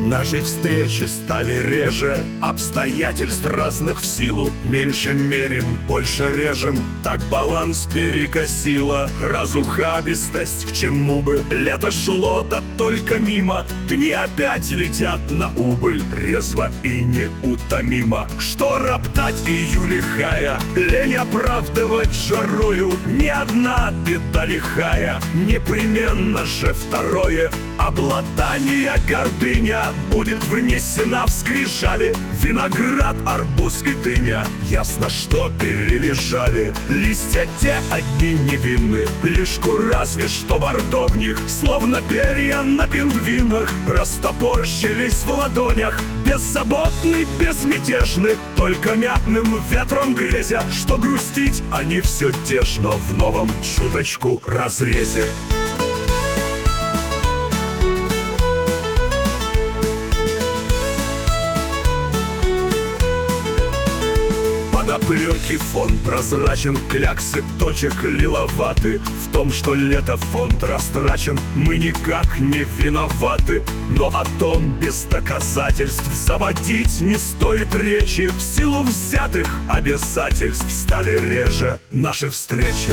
Наши встречи стали реже, обстоятельств разных в силу. Меньше мерим, больше режем, так баланс перекосило. Разухабистость, к чему бы лето шло, да только мимо. Дни опять летят на убыль, резво и неутомимо. Что роптать июль лихая, лень оправдывать жарою. Ни одна беда лихая, непременно же второе. Обладание гордыня будет внесена в скрижали. Виноград, арбуз и дыня ясно, что перележали. Листья те одни невинны, лишку разве что бордо в них, словно перья на пингвинах, растопорщились в ладонях. Беззаботны, безмятежны, только мятным ветром грезя, что грустить они все те ж, но в новом чуточку разрезе. Подоплеки фон прозрачен, кляксы точек лиловаты. В том, что лето фонд растрачен, мы никак не виноваты. Но о том без доказательств заводить не стоит речи. В силу взятых обязательств стали реже наши встречи.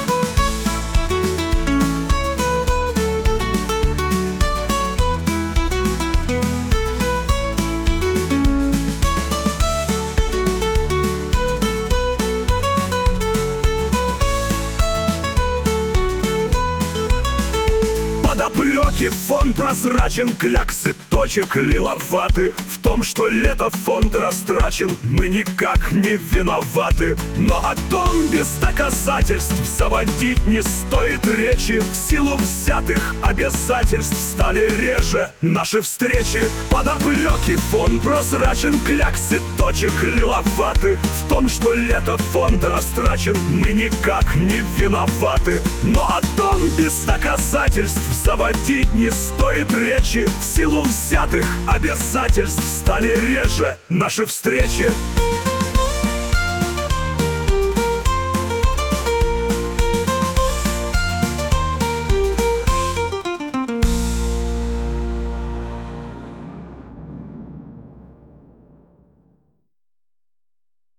Подоплеки фон прозрачен, кляксы точек лиловаты. В том, что лето фонд растрачен, мы никак не виноваты. Но о том без доказательств заводить не стоит речи. В силу взятых обязательств стали реже наши встречи. Подоплеки фон прозрачен, кляксы точек лиловаты. В том, что лето фонд растрачен, мы никак не виноваты. Но о том без доказательств заводить не стоит речи. В силу взятых обязательств стали реже наши встречи.